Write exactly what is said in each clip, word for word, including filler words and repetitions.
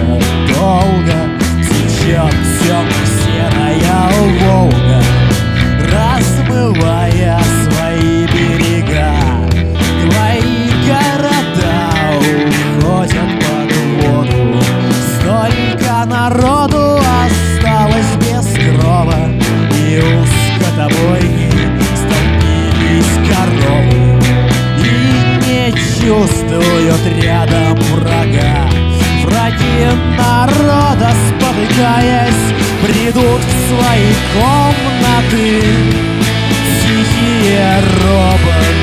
долго течет темно-серая Волга, размывая свои берега. Твои города уходят под воду, столько народу осталось без крова, и у скотобойни столпились коровы и не чувствуют рядом врага. Враги народа, спотыкаясь, придут в свои комнаты. Тихие робот,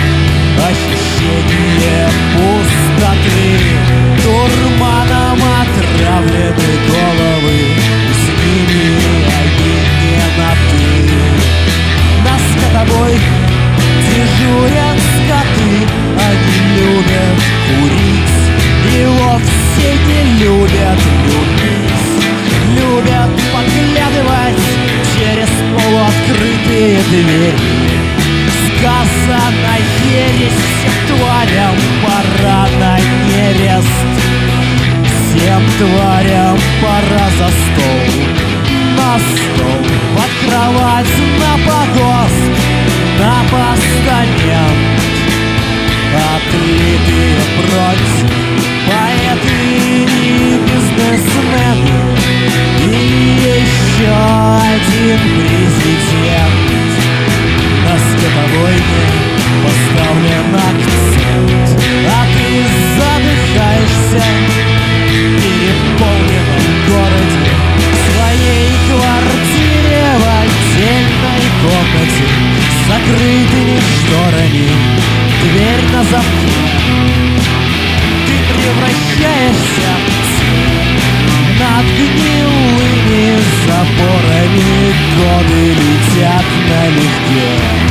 ощущение пустоты, дурманом отравлены головы, с ними они не на «ты». На скотобой дежурят скоты, они любят курить и вовсе не любят любить. Любят поглядывать через полуоткрытые двери. Сказано ересь, всем тварям пора на нерест. Всем тварям пора за стол, на стол, под кровать, на погост, на постамент. Отлитые прочь поэты и бизнесмены, и еще один президент. На скотобойне поставлен акцент, а ты задыхаешься в переполненном городе, в своей квартире, в отдельной комнате, с закрытыми шторами, дверь на замке. Ты превращаешься в тень над гнилыми заборами, годы летят налегке.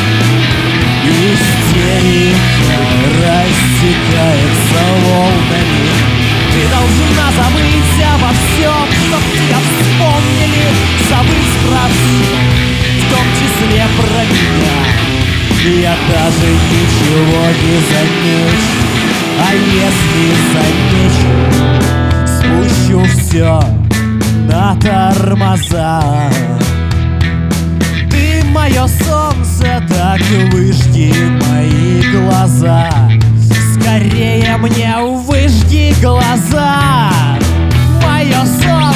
Истерика растекается волнами. Ты должна забыть обо всем, чтоб тебя вспомнили, забыть про все, в том числе про меня. Я даже ничего не замечу, а если замечу, спущу все на тормоза. Ты мое солнце, так выжги мои глаза. Скорее мне выжги глаза. Мое солнце.